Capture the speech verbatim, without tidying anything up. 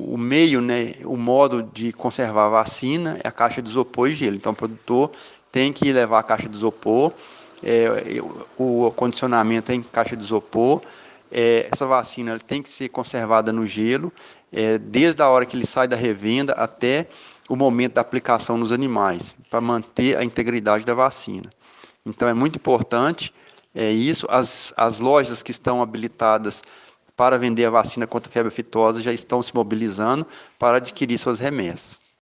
o, o meio, né, o modo de conservar a vacina é a caixa de isopor e gelo. Então, o produtor tem que levar a caixa de isopor, é, o acondicionamento é em caixa de isopor. É, essa vacina tem que ser conservada no gelo, é, desde a hora que ele sai da revenda até o momento da aplicação nos animais, para manter a integridade da vacina. Então, é muito importante é, isso. As, as lojas que estão habilitadas para vender a vacina contra a febre aftosa já estão se mobilizando para adquirir suas remessas.